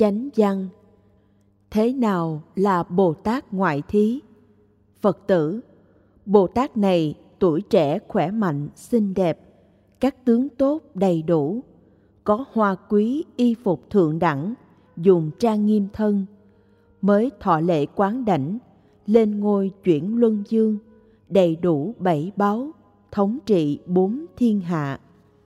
Chánh văn. Thế nào là Bồ Tát ngoại thí? Phật tử, Bồ Tát này tuổi trẻ khỏe mạnh, xinh đẹp, các tướng tốt đầy đủ, có hoa quý y phục thượng đẳng, dùng trang nghiêm thân, mới thọ lễ quán đảnh, lên ngôi chuyển luân dương, đầy đủ 7 báu, thống trị 4 thiên hạ.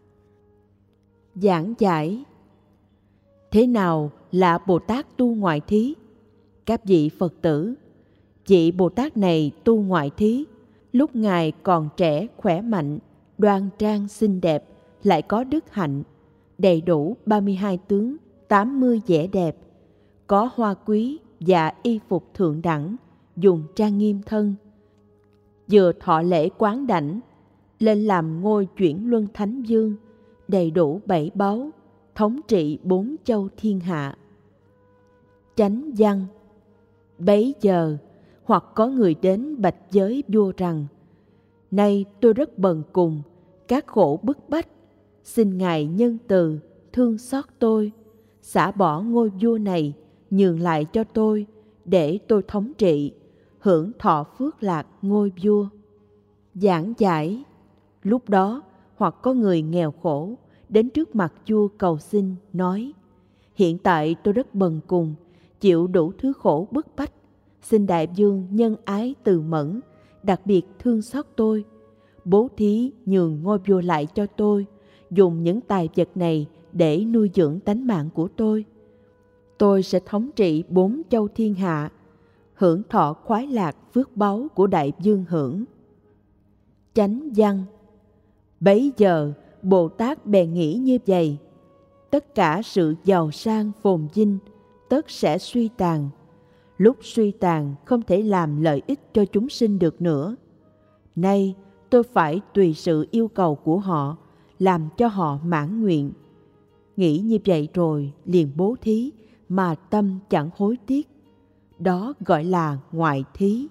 Giảng giải. Thế nào là Bồ Tát tu ngoại thí? Các vị Phật tử, vị Bồ Tát này tu ngoại thí, lúc Ngài còn trẻ khỏe mạnh, đoan trang xinh đẹp, lại có đức hạnh, đầy đủ 32 tướng, 80 vẻ đẹp, có hoa quý và y phục thượng đẳng, dùng trang nghiêm thân. Vừa thọ lễ quán đảnh, lên làm ngôi chuyển luân thánh dương, đầy đủ 7 báu, thống trị 4 châu thiên hạ. Chánh văn. Bấy giờ, hoặc có người đến bạch với vua rằng: nay tôi rất bần cùng, các khổ bức bách, xin Ngài nhân từ, thương xót tôi, xả bỏ ngôi vua này, nhường lại cho tôi, để tôi thống trị, hưởng thọ phước lạc ngôi vua. Giảng giải. Lúc đó, hoặc có người nghèo khổ, đến trước mặt vua cầu xin, nói: hiện tại tôi rất bần cùng, chịu đủ thứ khổ bức bách, xin đại vương nhân ái từ mẫn, đặc biệt thương xót tôi, bố thí nhường ngôi vua lại cho tôi, dùng những tài vật này để nuôi dưỡng tánh mạng của tôi. Tôi sẽ thống trị 4 châu thiên hạ, hưởng thọ khoái lạc phước báu của đại vương hưởng. Chánh văn. Bấy giờ Bồ Tát bèn nghĩ như vậy: tất cả sự giàu sang phồn vinh tất sẽ suy tàn, lúc suy tàn không thể làm lợi ích cho chúng sinh được nữa. Nay tôi phải tùy sự yêu cầu của họ, làm cho họ mãn nguyện. Nghĩ như vậy rồi liền bố thí, mà tâm chẳng hối tiếc. Đó gọi là ngoại thí.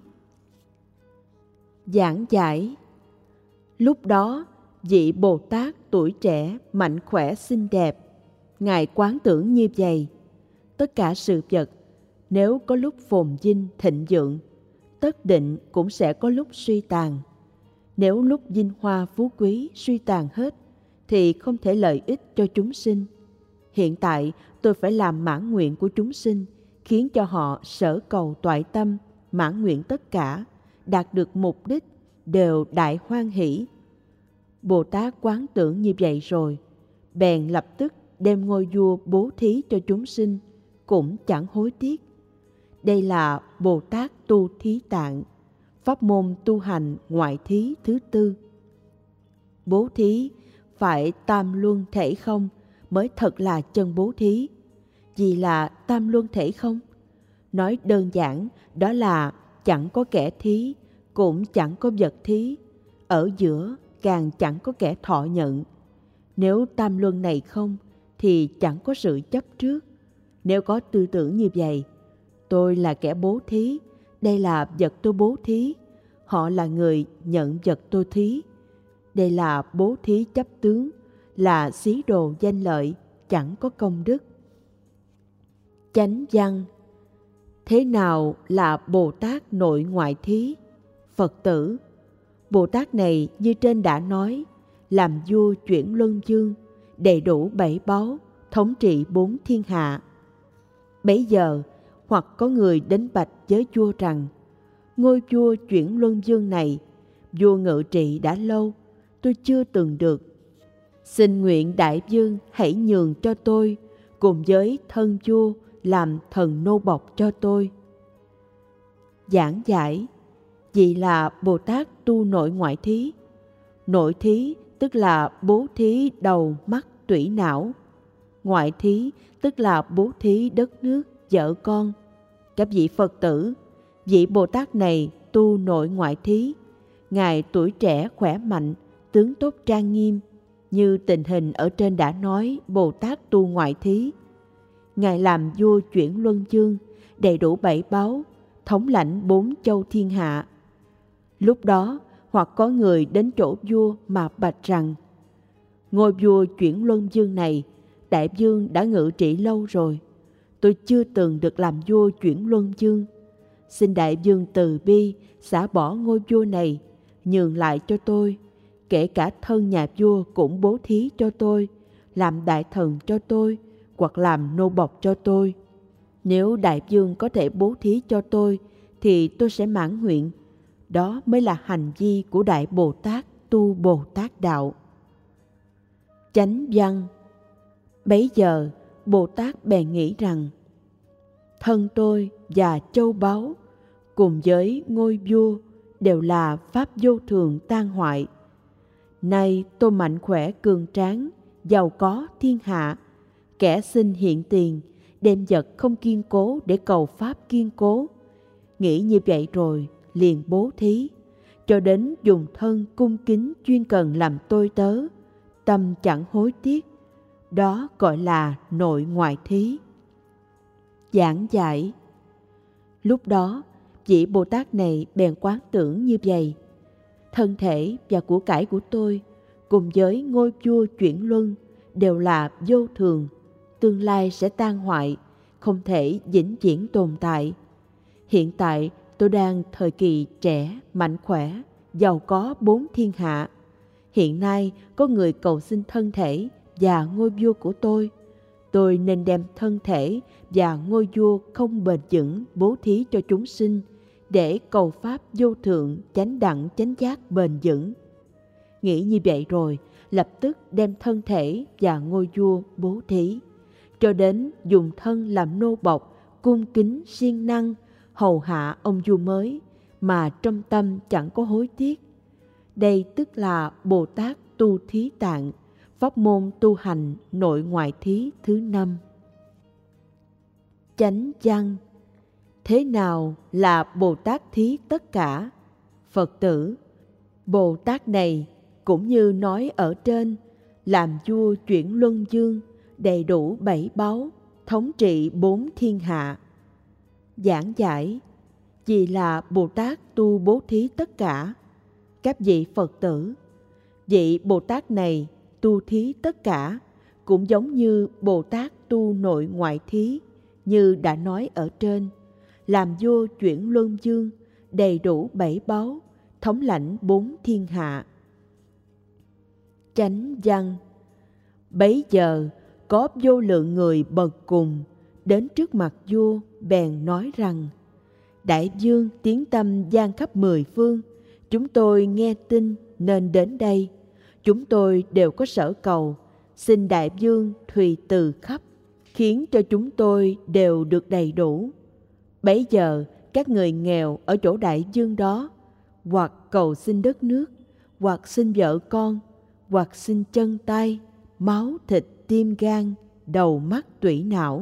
Giảng giải. Lúc đó, vị Bồ Tát tuổi trẻ, mạnh khỏe, xinh đẹp, Ngài quán tưởng như vậy: tất cả sự vật, nếu có lúc phồn vinh thịnh vượng, tất định cũng sẽ có lúc suy tàn. Nếu lúc vinh hoa phú quý suy tàn hết, thì không thể lợi ích cho chúng sinh. Hiện tại tôi phải làm mãn nguyện của chúng sinh, khiến cho họ sở cầu toại tâm, mãn nguyện tất cả, đạt được mục đích, đều đại hoan hỷ. Bồ Tát quán tưởng như vậy rồi, bèn lập tức đem ngôi vua bố thí cho chúng sinh, cũng chẳng hối tiếc. Đây là Bồ Tát tu thí tạng, pháp môn tu hành ngoại thí thứ tư. Bố thí phải tam luân thể không mới thật là chân bố thí. Gì là tam luân thể không? Nói đơn giản, đó là chẳng có kẻ thí, cũng chẳng có vật thí, ở giữa càng chẳng có kẻ thọ nhận. Nếu tam luân này không, thì chẳng có sự chấp trước. Nếu có tư tưởng như vậy: tôi là kẻ bố thí, đây là vật tôi bố thí, họ là người nhận vật tôi thí, đây là bố thí chấp tướng, là xí đồ danh lợi, chẳng có công đức. Chánh văn. Thế nào là Bồ Tát nội ngoại thí? Phật tử, Bồ Tát này như trên đã nói, làm vua chuyển luân dương, đầy đủ 7 báu, thống trị 4 thiên hạ. Bấy giờ, hoặc có người đến bạch với vua rằng: ngôi vua chuyển luân dương này, vua ngự trị đã lâu, tôi chưa từng được. Xin nguyện đại vương hãy nhường cho tôi, cùng với thân vua làm thần nô bộc cho tôi. Giảng giải. Vì là Bồ Tát tu nội ngoại thí. Nội thí tức là bố thí đầu mắt tủy não. Ngoại thí tức là bố thí đất nước, vợ con. Các vị Phật tử, vị Bồ Tát này tu nội ngoại thí. Ngài tuổi trẻ khỏe mạnh, tướng tốt trang nghiêm, như tình hình ở trên đã nói Bồ Tát tu ngoại thí. Ngài làm vua chuyển luân dương, đầy đủ 7 báu, thống lãnh 4 châu thiên hạ. Lúc đó, hoặc có người đến chỗ vua mà bạch rằng: ngôi vua chuyển luân dương này, đại vương đã ngự trị lâu rồi, tôi chưa từng được làm vua chuyển luân dương. Xin đại vương từ bi xả bỏ ngôi vua này, nhường lại cho tôi, kể cả thân nhà vua cũng bố thí cho tôi, làm đại thần cho tôi, hoặc làm nô bộc cho tôi. Nếu đại vương có thể bố thí cho tôi, thì tôi sẽ mãn nguyện. Đó mới là hành vi của Đại Bồ Tát tu Bồ Tát đạo. Chánh văn. Bấy giờ, Bồ Tát bèn nghĩ rằng, thân tôi và châu báu cùng với ngôi vua đều là pháp vô thường tan hoại. Nay tôi mạnh khỏe cường tráng, giàu có thiên hạ, kẻ xin hiện tiền, đem vật không kiên cố để cầu pháp kiên cố. Nghĩ như vậy rồi, liền bố thí, cho đến dùng thân cung kính chuyên cần làm tôi tớ, tâm chẳng hối tiếc. Đó gọi là nội ngoại thí. Giảng giải. Lúc đó, vị Bồ Tát này bèn quán tưởng như vậy: thân thể và của cải của tôi cùng với ngôi vua chuyển luân đều là vô thường, tương lai sẽ tan hoại, không thể vĩnh viễn tồn tại. Hiện tại tôi đang thời kỳ trẻ, mạnh khỏe, giàu có bốn thiên hạ. Hiện nay có người cầu xin thân thể và ngôi vua của tôi nên đem thân thể và ngôi vua không bền vững bố thí cho chúng sinh, để cầu pháp vô thượng chánh đẳng chánh giác bền vững. Nghĩ như vậy rồi, lập tức đem thân thể và ngôi vua bố thí, cho đến dùng thân làm nô bộc, cung kính siêng năng hầu hạ ông vua mới, mà trong tâm chẳng có hối tiếc. Đây tức là Bồ Tát tu thí tạng, pháp môn tu hành nội ngoại thí thứ 5. Chánh văn. Thế nào là Bồ Tát thí tất cả? Phật tử, Bồ Tát này cũng như nói ở trên, làm vua chuyển luân dương, đầy đủ 7 báu, thống trị 4 thiên hạ. Giảng giải. Vì là Bồ Tát tu bố thí tất cả. Các vị Phật tử, vị Bồ Tát này tu thí tất cả cũng giống như Bồ Tát tu nội ngoại thí, như đã nói ở trên, làm vua chuyển luân dương, đầy đủ 7 báu, thống lãnh 4 thiên hạ. Chánh văn. Bấy giờ có vô lượng người bần cùng đến trước mặt vua, bèn nói rằng: Đại vương tiếng tâm vang khắp 10 phương, chúng tôi nghe tin nên đến đây. Chúng tôi đều có sở cầu, xin đại vương thùy từ khắp, khiến cho chúng tôi đều được đầy đủ. Bấy giờ các người nghèo ở chỗ đại vương đó, hoặc cầu xin đất nước, hoặc xin vợ con, hoặc xin chân tay, máu thịt tim gan, đầu mắt tủy não.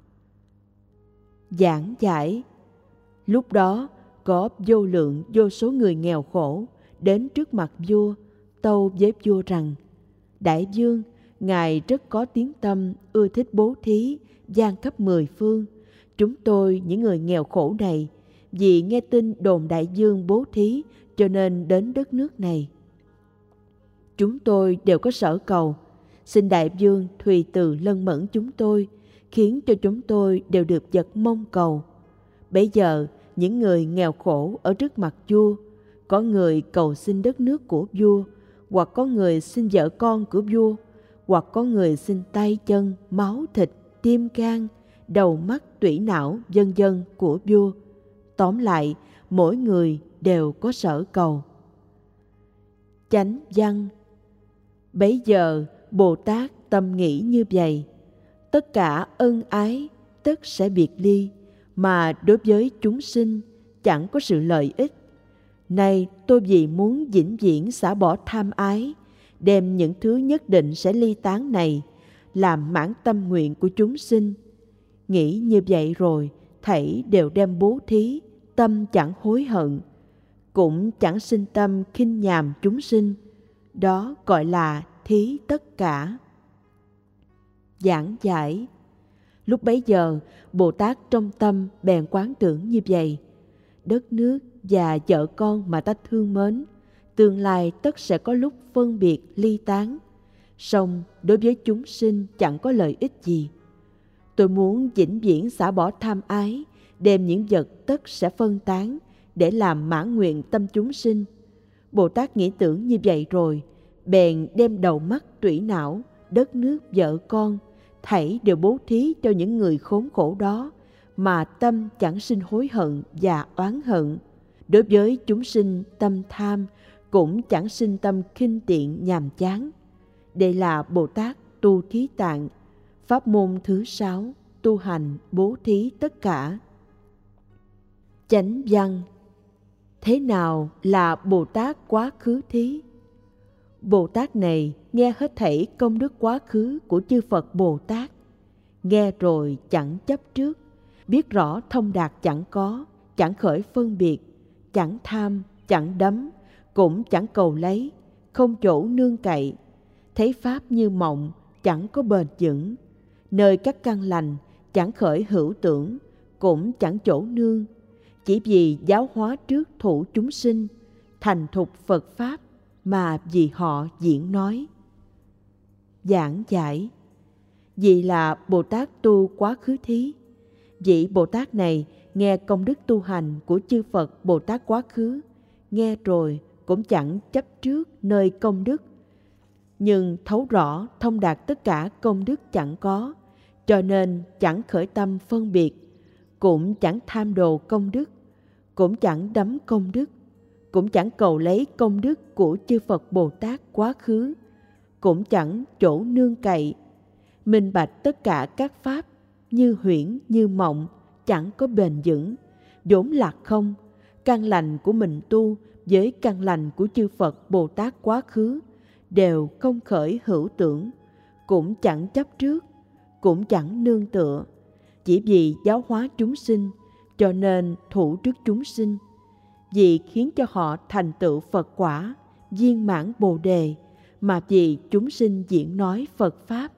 Giảng giải. Lúc đó có vô lượng vô số người nghèo khổ đến trước mặt vua, tâu với vua rằng: Đại vương, ngài rất có tiếng tâm, ưa thích bố thí, vang khắp 10 phương. Chúng tôi những người nghèo khổ này, vì nghe tin đồn đại vương bố thí, cho nên đến đất nước này. Chúng tôi đều có sở cầu, xin đại vương thùy từ lân mẫn chúng tôi, khiến cho chúng tôi đều được vật mong cầu. Bấy giờ những người nghèo khổ ở trước mặt vua, có người cầu xin đất nước của vua, hoặc có người xin vợ con của vua, hoặc có người xin tay chân, máu thịt, tim gan, đầu mắt tủy não vân vân của vua. Tóm lại, mỗi người đều có sở cầu. Chánh văn. Bấy giờ Bồ Tát tâm nghĩ như vậy: tất cả ân ái tất sẽ biệt ly, mà đối với chúng sinh chẳng có sự lợi ích. Nay tôi vì muốn vĩnh viễn xả bỏ tham ái, đem những thứ nhất định sẽ ly tán này làm mãn tâm nguyện của chúng sinh. Nghĩ như vậy rồi, thảy đều đem bố thí, tâm chẳng hối hận, cũng chẳng sinh tâm khinh nhàm chúng sinh. Đó gọi là thí tất cả. Giảng giải. Lúc bấy giờ, Bồ Tát trong tâm bèn quán tưởng như vậy: đất nước và vợ con mà ta thương mến, tương lai tất sẽ có lúc phân biệt ly tán, song đối với chúng sinh chẳng có lợi ích gì. Tôi muốn vĩnh viễn xả bỏ tham ái, đem những vật tất sẽ phân tán để làm mãn nguyện tâm chúng sinh. Bồ Tát nghĩ tưởng như vậy rồi, bèn đem đầu mắt tủy não, đất nước, vợ con, thảy đều bố thí cho những người khốn khổ đó, mà tâm chẳng sinh hối hận và oán hận. Đối với chúng sinh tâm tham, cũng chẳng sinh tâm khinh tiện nhàm chán. Đây là Bồ Tát tu thí tạng, pháp môn thứ 6, tu hành bố thí tất cả. Chánh văn. Thế nào là Bồ Tát quá khứ thí? Bồ Tát này nghe hết thảy công đức quá khứ của chư Phật Bồ Tát, nghe rồi chẳng chấp trước, biết rõ thông đạt chẳng có, chẳng khởi phân biệt, chẳng tham, chẳng đắm, cũng chẳng cầu lấy, không chỗ nương cậy, thấy pháp như mộng, chẳng có bền vững, nơi các căn lành chẳng khởi hữu tưởng, cũng chẳng chỗ nương, chỉ vì giáo hóa trước thụ chúng sinh, thành thục Phật pháp mà vì họ diễn nói. Giảng giải. Vì là Bồ Tát tu quá khứ thí. Vị Bồ Tát này nghe công đức tu hành của chư Phật Bồ Tát quá khứ, nghe rồi cũng chẳng chấp trước nơi công đức, nhưng thấu rõ thông đạt tất cả công đức chẳng có, cho nên chẳng khởi tâm phân biệt, cũng chẳng tham đồ công đức, cũng chẳng đắm công đức, cũng chẳng cầu lấy công đức của chư Phật Bồ Tát quá khứ, cũng chẳng chỗ nương cậy, minh bạch tất cả các pháp như huyễn như mộng, chẳng có bền vững, vốn lạc không. Căn lành của mình tu với căn lành của chư Phật Bồ Tát quá khứ đều không khởi hữu tưởng, cũng chẳng chấp trước, cũng chẳng nương tựa, chỉ vì giáo hóa chúng sinh, cho nên thủ trước chúng sinh, vì khiến cho họ thành tựu Phật quả, viên mãn Bồ đề, mà vì chúng sinh diễn nói Phật pháp.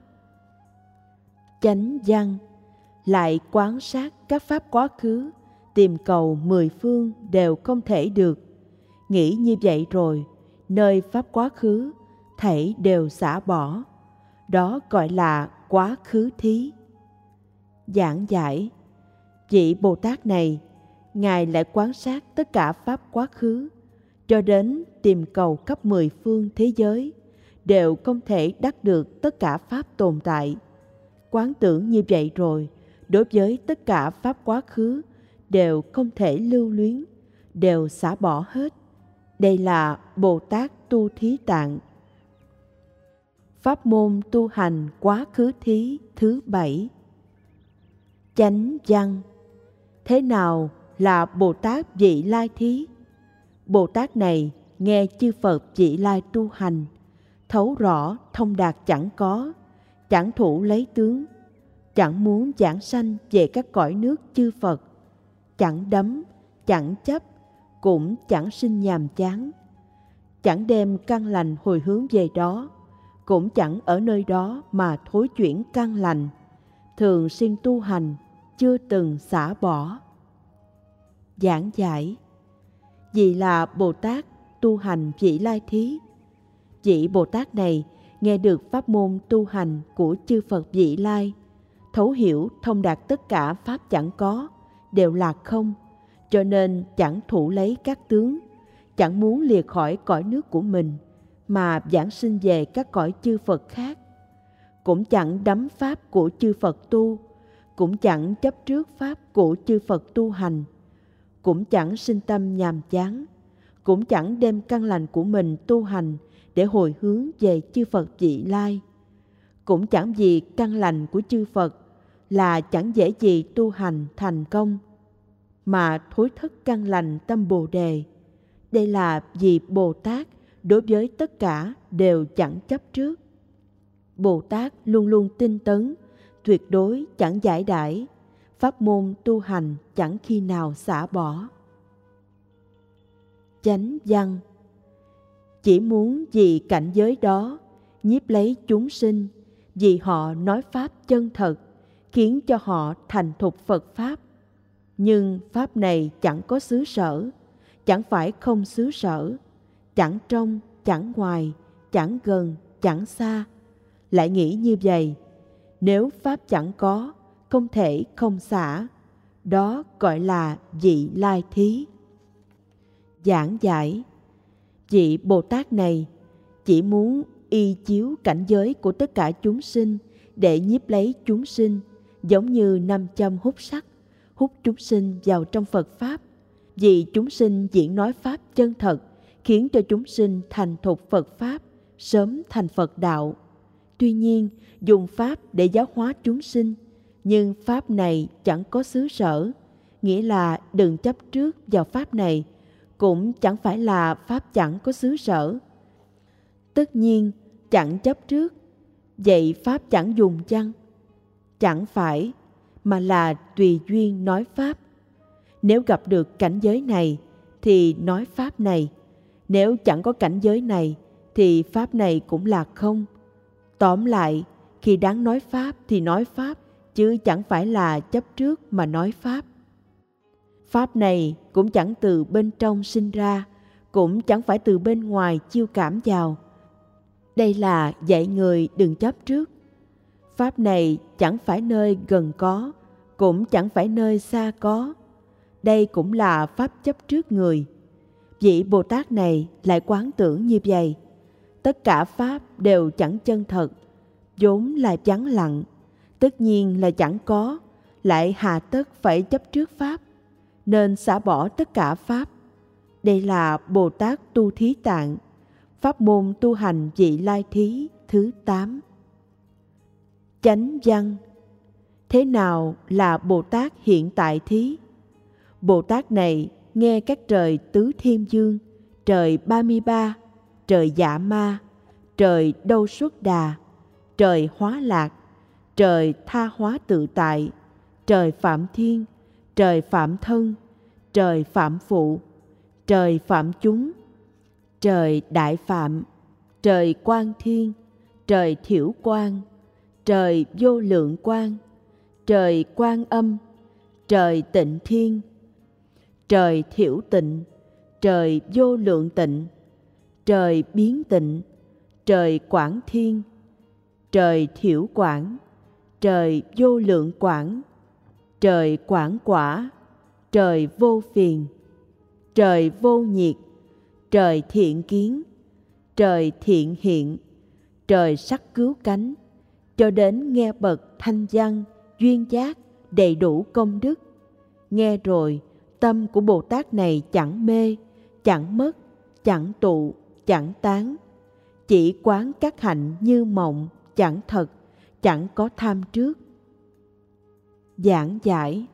Chánh văn. Lại quán sát các pháp quá khứ, tìm cầu 10 phương đều không thể được. Nghĩ như vậy rồi, nơi pháp quá khứ, thảy đều xả bỏ. Đó gọi là quá khứ thí. Giảng giải. Vị Bồ Tát này, Ngài lại quán sát tất cả pháp quá khứ, cho đến tìm cầu khắp 10 phương thế giới, đều không thể đắc được tất cả pháp tồn tại. Quán tưởng như vậy rồi, đối với tất cả pháp quá khứ đều không thể lưu luyến, đều xả bỏ hết. Đây là Bồ Tát tu thí tạng. Pháp môn tu hành quá khứ thí thứ 7. Chánh văn. Thế nào là Bồ Tát vị lai thí? Bồ Tát này nghe chư Phật vị lai tu hành, thấu rõ thông đạt chẳng có, chẳng thủ lấy tướng, chẳng muốn giảng sanh về các cõi nước chư Phật, chẳng đắm, chẳng chấp, cũng chẳng sinh nhàm chán, chẳng đem căn lành hồi hướng về đó, cũng chẳng ở nơi đó mà thối chuyển căn lành, thường siêng tu hành, chưa từng xả bỏ. Giảng giải. Vì là Bồ Tát tu hành vị lai thí. Vị Bồ Tát này nghe được pháp môn tu hành của chư Phật vị lai, thấu hiểu thông đạt tất cả pháp chẳng có, đều là không, cho nên chẳng thủ lấy các tướng, chẳng muốn lìa khỏi cõi nước của mình, mà giảng sinh về các cõi chư Phật khác, cũng chẳng đắm pháp của chư Phật tu, cũng chẳng chấp trước pháp của chư Phật tu hành, cũng chẳng sinh tâm nhàm chán, cũng chẳng đem căn lành của mình tu hành để hồi hướng về chư Phật vị lai, cũng chẳng vì căn lành của chư Phật là chẳng dễ gì tu hành thành công, mà thối thất căn lành tâm Bồ đề. Đây là vì Bồ Tát đối với tất cả đều chẳng chấp trước. Bồ Tát luôn luôn tinh tấn, tuyệt đối chẳng giải đãi, pháp môn tu hành chẳng khi nào xả bỏ. Chánh văn. Chỉ muốn vì cảnh giới đó nhiếp lấy chúng sinh, vì họ nói pháp chân thật, khiến cho họ thành thục Phật pháp. Nhưng pháp này chẳng có xứ sở, chẳng phải không xứ sở, chẳng trong, chẳng ngoài, chẳng gần, chẳng xa. Lại nghĩ như vậy, nếu pháp chẳng có, không thể không xả. Đó gọi là vị lai thí. Giảng giải: vị Bồ Tát này chỉ muốn y chiếu cảnh giới của tất cả chúng sinh để nhiếp lấy chúng sinh, giống như nam châm hút sắt, hút chúng sinh vào trong Phật Pháp. Vì chúng sinh diễn nói Pháp chân thật, khiến cho chúng sinh thành thục Phật Pháp, sớm thành Phật đạo. Tuy nhiên, dùng Pháp để giáo hóa chúng sinh, nhưng Pháp này chẳng có xứ sở, nghĩa là đừng chấp trước vào Pháp này, cũng chẳng phải là Pháp chẳng có xứ sở. Tất nhiên, chẳng chấp trước, vậy Pháp chẳng dùng chăng? Chẳng phải, mà là tùy duyên nói Pháp. Nếu gặp được cảnh giới này, thì nói Pháp này. Nếu chẳng có cảnh giới này, thì Pháp này cũng là không. Tóm lại, khi đáng nói Pháp thì nói Pháp, chứ chẳng phải là chấp trước mà nói Pháp. Pháp này cũng chẳng từ bên trong sinh ra, cũng chẳng phải từ bên ngoài chiêu cảm vào. Đây là dạy người đừng chấp trước. Pháp này chẳng phải nơi gần có, cũng chẳng phải nơi xa có. Đây cũng là Pháp chấp trước người. Vị Bồ Tát này lại quán tưởng như vậy. Tất cả Pháp đều chẳng chân thật, vốn là vắng lặng, tất nhiên là chẳng có, lại hà tất phải chấp trước Pháp, nên xả bỏ tất cả Pháp. Đây là Bồ Tát tu thí tạng, pháp môn tu hành vị lai thí thứ 8. Chánh văn: thế nào là Bồ Tát hiện tại thí? Bồ Tát này nghe các trời tứ thiên dương, trời 33, trời Dạ Ma, trời Đâu Xuất Đà, trời Hóa Lạc, trời Tha Hóa Tự Tại, trời Phạm Thiên, trời Phạm Thân, trời Phạm Phụ, trời Phạm Chúng, trời Đại Phạm, trời Quang Thiên, trời Thiểu Quang, trời Vô Lượng Quang, trời Quan Âm, trời Tịnh Thiên, trời Thiểu Tịnh, trời Vô Lượng Tịnh, trời Biến Tịnh, trời Quảng Thiên, trời Thiểu Quảng, trời Vô Lượng Quảng, trời Quảng Quả, trời Vô Phiền, trời Vô Nhiệt, trời Thiện Kiến, trời Thiện Hiện, trời Sắc Cứu Cánh, cho đến nghe bậc thanh văn, duyên giác, đầy đủ công đức. Nghe rồi, tâm của Bồ Tát này chẳng mê, chẳng mất, chẳng tụ, chẳng tán. Chỉ quán các hạnh như mộng, chẳng thật, chẳng có tham trước. Giảng giải: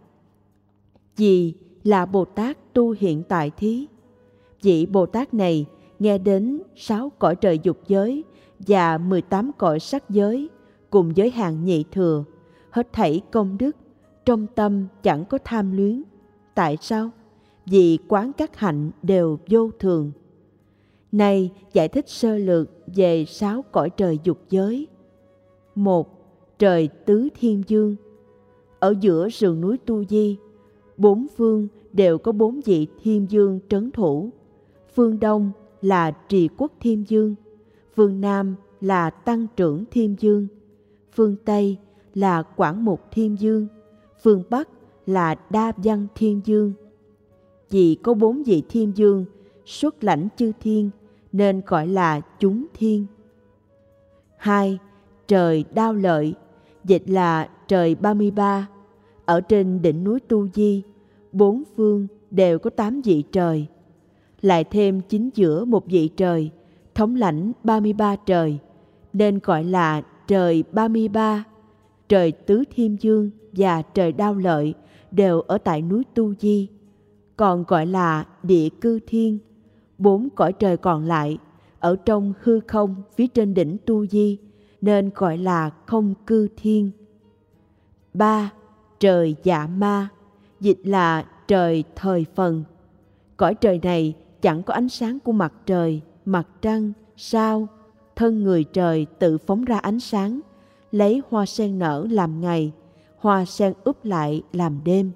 gì là Bồ Tát tu hiện tại thí? Vị Bồ Tát này nghe đến 6 cõi trời dục giới và 18 cõi sắc giới, cùng giới hạn nhị thừa, hết thảy công đức, trong tâm chẳng có tham luyến. Tại sao? Vì quán các hạnh đều vô thường. Này giải thích sơ lược về 6 cõi trời dục giới. 1. Trời tứ thiên dương. Ở giữa sườn núi Tu Di, 4 phương đều có 4 vị thiên dương trấn thủ. Phương Đông là Trì Quốc Thiên Dương, phương Nam là Tăng Trưởng Thiên Dương, phương Tây là Quảng Mục Thiên Dương, phương Bắc là Đa Văn Thiên Dương. Vì có 4 vị thiên dương xuất lãnh chư thiên nên gọi là chúng thiên. 2. Trời Đao Lợi, dịch là trời 33. Ở trên đỉnh núi Tu Di, 4 phương đều có 8 vị trời. Lại thêm chính giữa một vị trời, thống lãnh 33 trời, nên gọi là trời 33. Trời Tứ Thiên Dương và trời Đao Lợi đều ở tại núi Tu Di, còn gọi là địa cư thiên. 4 cõi trời còn lại ở trong hư không phía trên đỉnh Tu Di, nên gọi là không cư thiên. 3. Trời Dạ Ma, dịch là trời thời phần. Cõi trời này chẳng có ánh sáng của mặt trời, mặt trăng, sao. Thân người trời tự phóng ra ánh sáng, lấy hoa sen nở làm ngày, hoa sen úp lại làm đêm.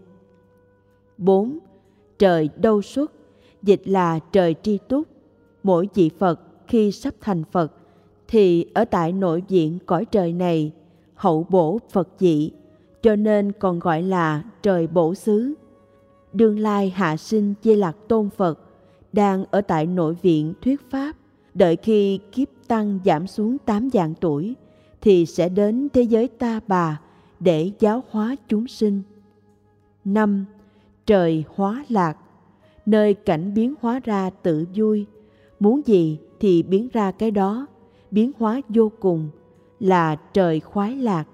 4. Trời Đâu Xuất, dịch là trời tri túc. Mỗi vị Phật khi sắp thành Phật thì ở tại nội viện cõi trời này hậu bổ Phật vị, cho nên còn gọi là trời bổ xứ. Đương lai hạ sinh Di Lặc Tôn Phật đang ở tại nội viện thuyết pháp, đợi khi kiếp tăng giảm xuống 8 vạn tuổi thì sẽ đến thế giới Ta Bà để giáo hóa chúng sinh. 5. Trời hóa lạc, nơi cảnh biến hóa ra tự vui, muốn gì thì biến ra cái đó, biến hóa vô cùng, là trời khoái lạc.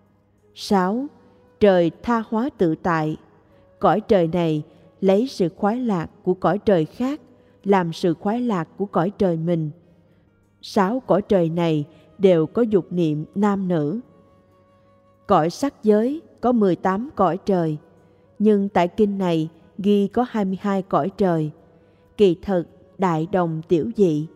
6. Trời tha hóa tự tại, cõi trời này lấy sự khoái lạc của cõi trời khác làm sự khoái lạc của cõi trời mình. 6 cõi trời này đều có dục niệm nam nữ. Cõi sắc giới có 18 cõi trời, nhưng tại kinh này ghi có 22 cõi trời, kỳ thực đại đồng tiểu dị.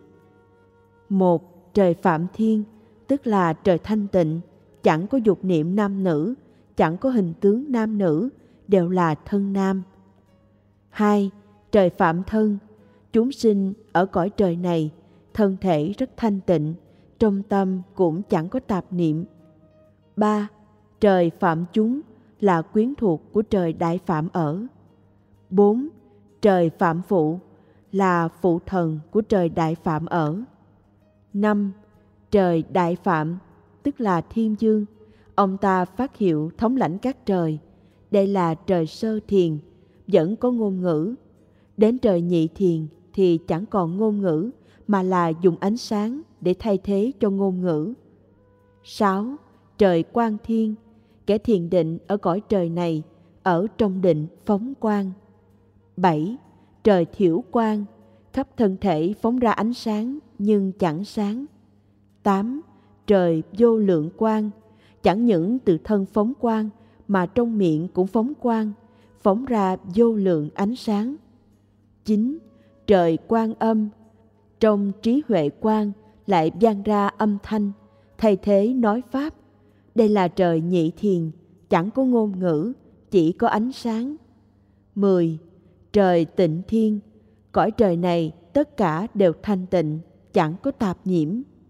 1. Trời Phạm Thiên, tức là trời thanh tịnh, chẳng có dục niệm nam nữ, chẳng có hình tướng nam nữ, đều là thân nam. 2. Trời Phạm Thân, chúng sinh ở cõi trời này, thân thể rất thanh tịnh, trong tâm cũng chẳng có tạp niệm. 3. Trời Phạm Chúng, là quyến thuộc của trời Đại Phạm ở. 4. Trời Phạm Phụ, là phụ thần của trời Đại Phạm ở. 5. Trời Đại Phạm, tức là Thiên Dương, ông ta phát hiệu thống lãnh các trời. Đây là trời Sơ Thiền, vẫn có ngôn ngữ. Đến trời Nhị Thiền thì chẳng còn ngôn ngữ, mà là dùng ánh sáng để thay thế cho ngôn ngữ. 6. Trời Quang Thiên, kẻ thiền định ở cõi trời này, ở trong định phóng quang. 7. Trời Thiểu Quang, khắp thân thể phóng ra ánh sáng nhưng chẳng sáng. 8. Trời Vô Lượng Quang, chẳng những tự thân phóng quang mà trong miệng cũng phóng quang, phóng ra vô lượng ánh sáng. 9. Trời Quan Âm, trong trí huệ quang lại vang ra âm thanh, thay thế nói pháp. Đây là trời Nhị Thiền, chẳng có ngôn ngữ, chỉ có ánh sáng. 10. Trời Tịnh Thiên, cõi trời này tất cả đều thanh tịnh, chẳng có tạp nhiễm.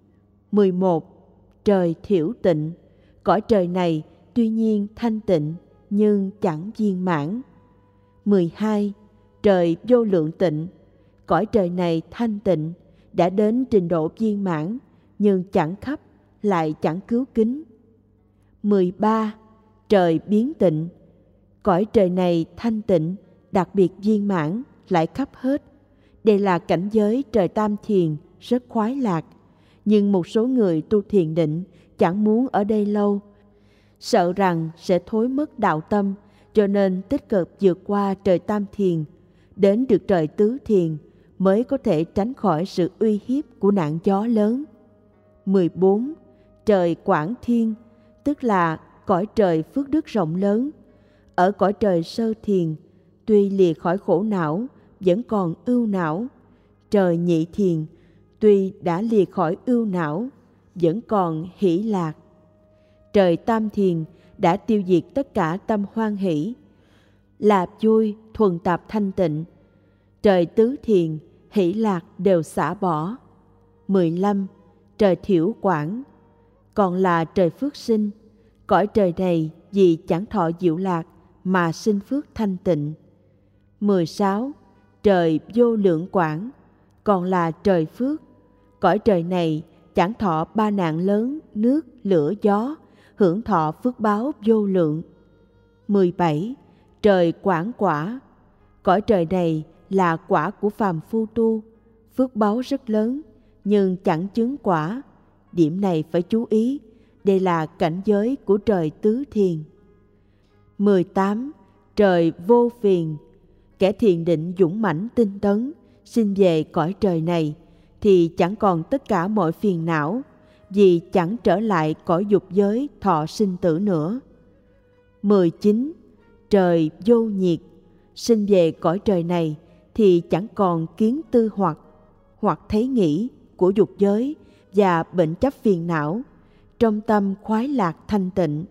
11. Trời Thiểu Tịnh, cõi trời này tuy nhiên thanh tịnh nhưng chẳng viên mãn. 12. Trời Vô Lượng Tịnh, cõi trời này thanh tịnh, đã đến trình độ viên mãn nhưng chẳng khắp, lại chẳng cứu kính. 13. Trời Biến Tịnh, cõi trời này thanh tịnh, đặc biệt viên mãn, lại khắp hết. Đây là cảnh giới trời Tam Thiền, rất khoái lạc. Nhưng một số người tu thiền định chẳng muốn ở đây lâu, sợ rằng sẽ thối mất đạo tâm, cho nên tích cực vượt qua trời Tam Thiền, đến được trời Tứ Thiền mới có thể tránh khỏi sự uy hiếp của nạn gió lớn. 14. Trời Quảng Thiên, tức là cõi trời phước đức rộng lớn. Ở cõi trời Sơ Thiền, tuy lìa khỏi khổ não, vẫn còn ưu não. Trời Nhị Thiền, tuy đã lìa khỏi ưu não, vẫn còn hỷ lạc. Trời Tam Thiền đã tiêu diệt tất cả tâm hoan hỷ, là vui, thuần tạp thanh tịnh. Trời Tứ Thiền, hỷ lạc đều xả bỏ. 15. Trời Thiểu Quảng, còn là trời phước sinh. Cõi trời này vì chẳng thọ diệu lạc mà sinh phước thanh tịnh. 16. Trời Vô Lượng Quảng, còn là trời phước. Cõi trời này chẳng thọ ba nạn lớn, nước, lửa, gió, hưởng thọ phước báo vô lượng. 17. Trời Quảng Quả, cõi trời này là quả của phàm phu tu, phước báo rất lớn, nhưng chẳng chứng quả. Điểm này phải chú ý, đây là cảnh giới của trời Tứ Thiền. 18. Trời Vô Phiền, kẻ thiền định dũng mãnh tinh tấn, sinh về cõi trời này, thì chẳng còn tất cả mọi phiền não, vì chẳng trở lại cõi dục giới thọ sinh tử nữa. 19. Trời Vô Nhiệt, sinh về cõi trời này thì chẳng còn kiến tư hoặc thấy nghĩ của dục giới và bệnh chấp phiền não, trong tâm khoái lạc thanh tịnh.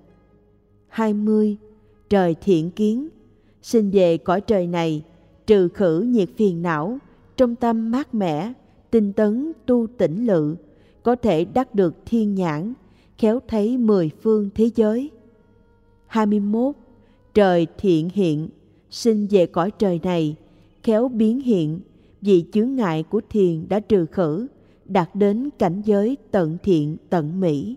20. Trời Thiện Kiến, sinh về cõi trời này trừ khử nhiệt phiền não, trong tâm mát mẻ, tinh tấn tu tỉnh lự, có thể đắc được thiên nhãn, khéo thấy 10 phương thế giới. 21. Trời thiện hiện, sinh về cõi trời này, khéo biến hiện, vì chướng ngại của thiền đã trừ khử, đạt đến cảnh giới tận thiện tận mỹ.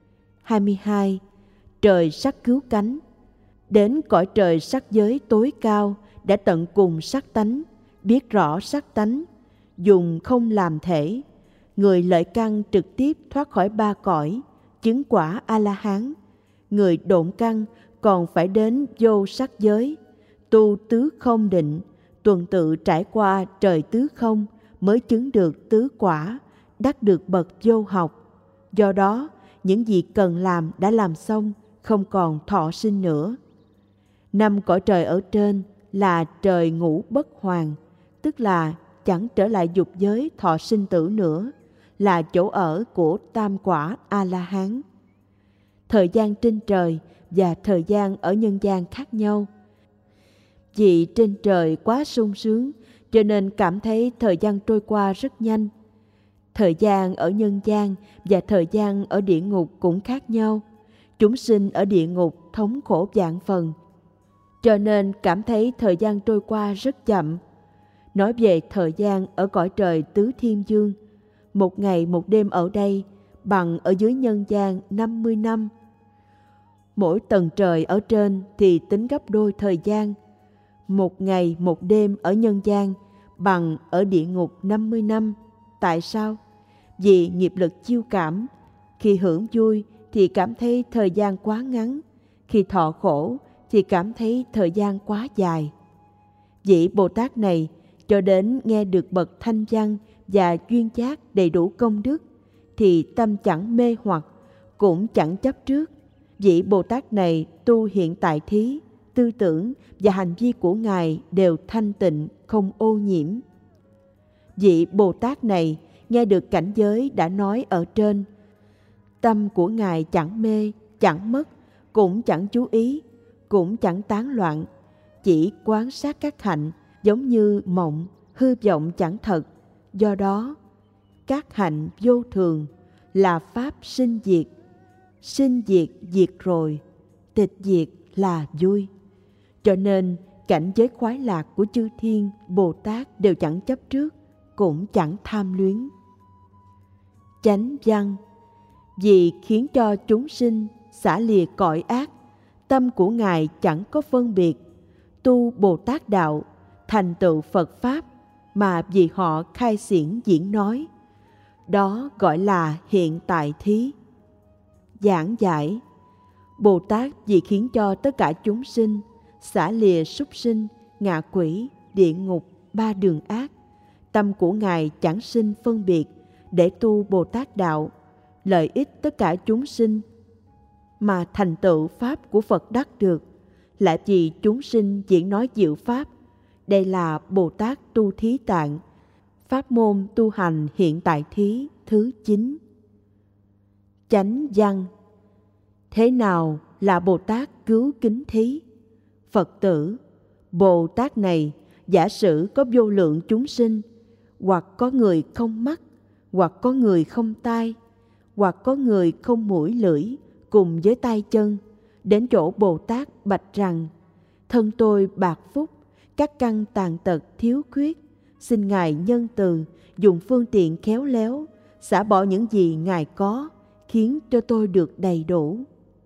22. Trời sắc cứu cánh, đến cõi trời sắc giới tối cao, đã tận cùng sắc tánh, biết rõ sắc tánh, dùng không làm thể. Người lợi căn trực tiếp thoát khỏi ba cõi, chứng quả A-la-hán. Người độn căn còn phải đến vô sắc giới, tu tứ không định, tuần tự trải qua trời tứ không mới chứng được tứ quả, đắc được bậc vô học. Do đó, những gì cần làm đã làm xong, không còn thọ sinh nữa. 5 cõi trời ở trên là trời ngũ bất hoàn, tức là chẳng trở lại dục giới thọ sinh tử nữa, là chỗ ở của tam quả A-la-hán. Thời gian trên trời và thời gian ở nhân gian khác nhau. Vì trên trời quá sung sướng, cho nên cảm thấy thời gian trôi qua rất nhanh. Thời gian ở nhân gian và thời gian ở địa ngục cũng khác nhau. Chúng sinh ở địa ngục thống khổ vạn phần, cho nên cảm thấy thời gian trôi qua rất chậm. Nói về thời gian ở cõi trời tứ thiên dương, 1 ngày 1 đêm ở đây bằng ở dưới nhân gian 50 năm. Mỗi tầng trời ở trên thì tính gấp đôi thời gian. 1 ngày 1 đêm ở nhân gian bằng ở địa ngục 50 năm. Tại sao? Vì nghiệp lực chiêu cảm. Khi hưởng vui thì cảm thấy thời gian quá ngắn, khi thọ khổ thì cảm thấy thời gian quá dài. Vị Bồ Tát này cho đến nghe được bậc thanh văn và duyên giác đầy đủ công đức thì tâm chẳng mê hoặc, cũng chẳng chấp trước. Vị Bồ Tát này tu hiện tại thí, tư tưởng và hành vi của Ngài đều thanh tịnh, không ô nhiễm. Vị Bồ Tát này nghe được cảnh giới đã nói ở trên, tâm của Ngài chẳng mê, chẳng mất, cũng chẳng chú ý, cũng chẳng tán loạn, chỉ quan sát các hạnh giống như mộng, hư vọng chẳng thật. Do đó, các hạnh vô thường là pháp sinh diệt, sinh diệt diệt rồi, tịch diệt là vui. Cho nên cảnh giới khoái lạc của chư thiên Bồ Tát đều chẳng chấp trước, cũng chẳng tham luyến. Chánh văn, vì khiến cho chúng sinh xả lìa cõi ác, tâm của Ngài chẳng có phân biệt, tu Bồ Tát đạo, thành tựu Phật Pháp mà vì họ khai xiển diễn nói. Đó gọi là hiện tại thí. Giảng giải, Bồ Tát vì khiến cho tất cả chúng sinh xả lìa súc sinh, ngạ quỷ, địa ngục, 3 đường ác, tâm của Ngài chẳng sinh phân biệt để tu Bồ Tát đạo, lợi ích tất cả chúng sinh mà thành tựu Pháp của Phật đắc được, lại vì chúng sinh diễn nói diệu Pháp. Đây là Bồ Tát tu thí tạng, pháp môn tu hành hiện tại thí thứ 9. Chánh văn, thế nào là Bồ Tát cứu kính thí? Phật tử, Bồ Tát này giả sử có vô lượng chúng sinh, hoặc có người không mắt, hoặc có người không tai, hoặc có người không mũi lưỡi, cùng với tay chân, đến chỗ Bồ Tát bạch rằng: thân tôi bạc phúc, các căn tàn tật thiếu khuyết, xin Ngài nhân từ, dùng phương tiện khéo léo, xả bỏ những gì Ngài có, khiến cho tôi được đầy đủ.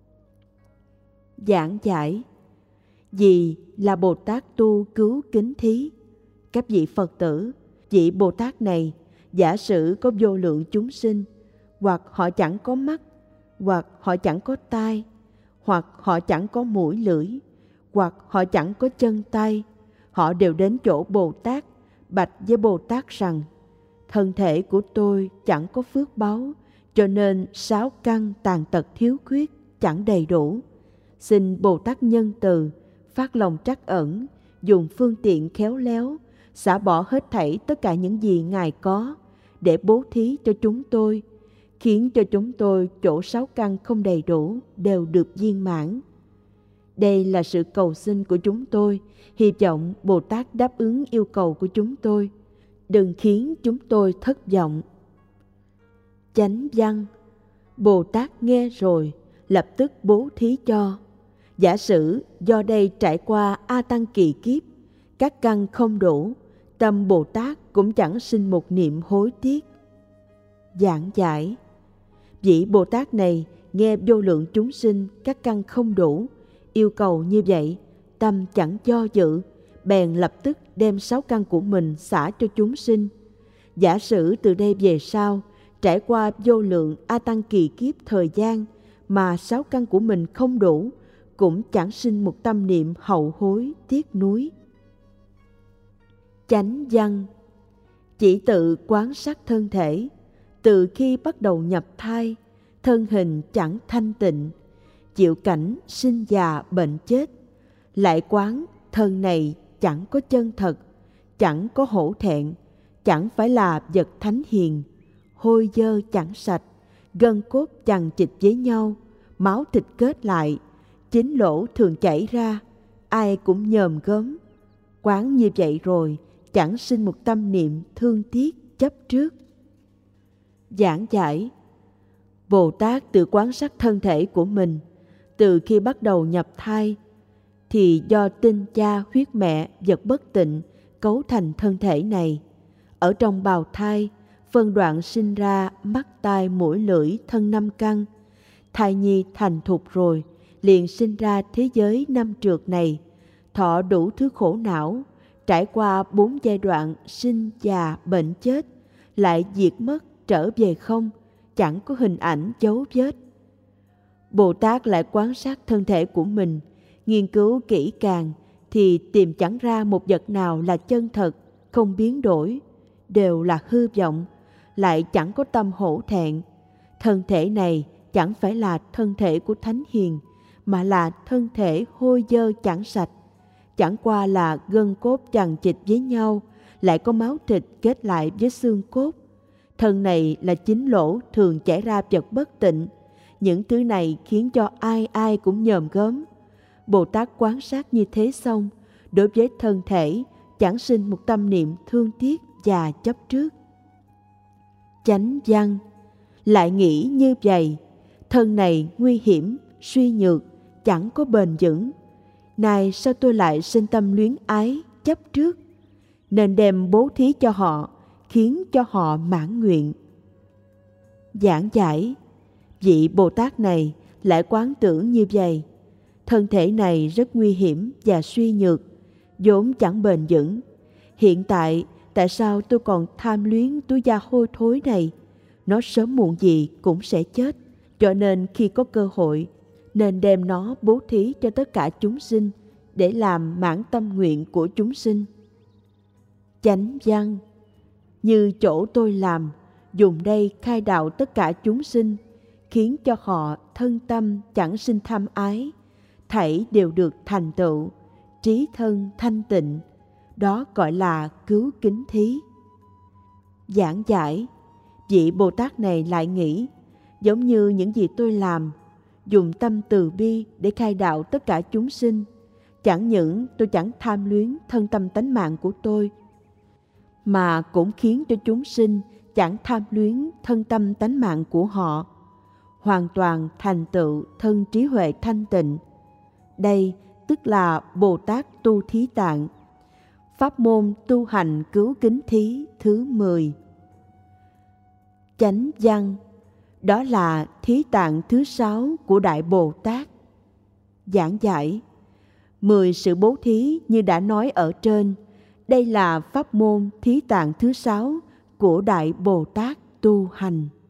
Giảng giải, vì là Bồ Tát tu cứu kính thí. Các vị Phật tử, vị Bồ Tát này giả sử có vô lượng chúng sinh, hoặc họ chẳng có mắt, hoặc họ chẳng có tai, hoặc họ chẳng có mũi lưỡi, hoặc họ chẳng có chân tay, họ đều đến chỗ Bồ Tát, bạch với Bồ Tát rằng: thân thể của tôi chẳng có phước báu, cho nên 6 căn tàn tật thiếu khuyết, chẳng đầy đủ. Xin Bồ Tát nhân từ, phát lòng trắc ẩn, dùng phương tiện khéo léo, xả bỏ hết thảy tất cả những gì Ngài có, để bố thí cho chúng tôi, khiến cho chúng tôi chỗ 6 căn không đầy đủ đều được viên mãn. Đây là sự cầu xin của chúng tôi, hy vọng Bồ Tát đáp ứng yêu cầu của chúng tôi, đừng khiến chúng tôi thất vọng. Chánh văn, Bồ Tát nghe rồi, lập tức bố thí cho. Giả sử do đây trải qua A Tăng kỳ kiếp, các căn không đủ, tâm Bồ Tát cũng chẳng sinh một niệm hối tiếc. Giảng giải: vị Bồ Tát này nghe vô lượng chúng sinh các căn không đủ, yêu cầu như vậy, tâm chẳng do dự, bèn lập tức đem 6 căn của mình xả cho chúng sinh. Giả sử từ đây về sau, trải qua vô lượng A Tăng kỳ kiếp thời gian mà 6 căn của mình không đủ, cũng chẳng sinh một tâm niệm hậu hối tiếc nuối. Chánh văn: chỉ tự quán sát thân thể, từ khi bắt đầu nhập thai, thân hình chẳng thanh tịnh, chịu cảnh sinh già bệnh chết, lại quán thân này chẳng có chân thật, chẳng có hổ thẹn, chẳng phải là vật thánh hiền, hôi dơ chẳng sạch, gân cốt chằng chịt với nhau, máu thịt kết lại, chính lỗ thường chảy ra, ai cũng nhòm gớm. Quán như vậy rồi, chẳng sinh một tâm niệm thương tiếc chấp trước. Giảng giải: Bồ Tát tự quán sát thân thể của mình, từ khi bắt đầu nhập thai, thì do tinh cha huyết mẹ vật bất tịnh cấu thành thân thể này. Ở trong bào thai, phân đoạn sinh ra mắt tai mũi lưỡi thân 5 căn. Thai nhi thành thục rồi, liền sinh ra thế giới 5 trượt này, thọ đủ thứ khổ não, trải qua 4 giai đoạn sinh già bệnh chết, lại diệt mất trở về không, chẳng có hình ảnh dấu vết. Bồ Tát lại quan sát thân thể của mình, nghiên cứu kỹ càng thì tìm chẳng ra một vật nào là chân thật, không biến đổi, đều là hư vọng, lại chẳng có tâm hổ thẹn. Thân thể này chẳng phải là thân thể của thánh hiền, mà là thân thể hôi dơ chẳng sạch, chẳng qua là gân cốt chằng chịt với nhau, lại có máu thịt kết lại với xương cốt. Thân này là chính lỗ thường chảy ra vật bất tịnh. Những thứ này khiến cho ai ai cũng nhòm gớm. Bồ Tát quan sát như thế xong, đối với thân thể chẳng sinh một tâm niệm thương tiếc và chấp trước. Chánh văn: lại nghĩ như vậy, thân này nguy hiểm, suy nhược, chẳng có bền vững. Này sao tôi lại sinh tâm luyến ái, chấp trước? Nên đem bố thí cho họ, khiến cho họ mãn nguyện. Giảng giải: vị Bồ Tát này lại quán tưởng như vậy, thân thể này rất nguy hiểm và suy nhược, vốn chẳng bền vững. Hiện tại tại sao tôi còn tham luyến túi da hôi thối này? Nó sớm muộn gì cũng sẽ chết, cho nên khi có cơ hội nên đem nó bố thí cho tất cả chúng sinh, để làm mãn tâm nguyện của chúng sinh. Chánh văn: như chỗ tôi làm, dùng đây khai đạo tất cả chúng sinh, khiến cho họ thân tâm chẳng sinh tham ái, thảy đều được thành tựu, trí thân thanh tịnh. Đó gọi là cứu kính thí. Giảng giải: vị Bồ Tát này lại nghĩ, giống như những gì tôi làm, dùng tâm từ bi để khai đạo tất cả chúng sinh. Chẳng những tôi chẳng tham luyến thân tâm tánh mạng của tôi, mà cũng khiến cho chúng sinh chẳng tham luyến thân tâm tánh mạng của họ, hoàn toàn thành tựu thân trí huệ thanh tịnh. Đây tức là Bồ Tát tu thí tạng. Pháp môn tu hành cứu kính thí thứ 10. Chánh văn: đó là thí tạng thứ 6 của Đại Bồ Tát. Giảng giải: 10 sự bố thí như đã nói ở trên, đây là pháp môn thí tạng thứ 6 của Đại Bồ Tát tu hành.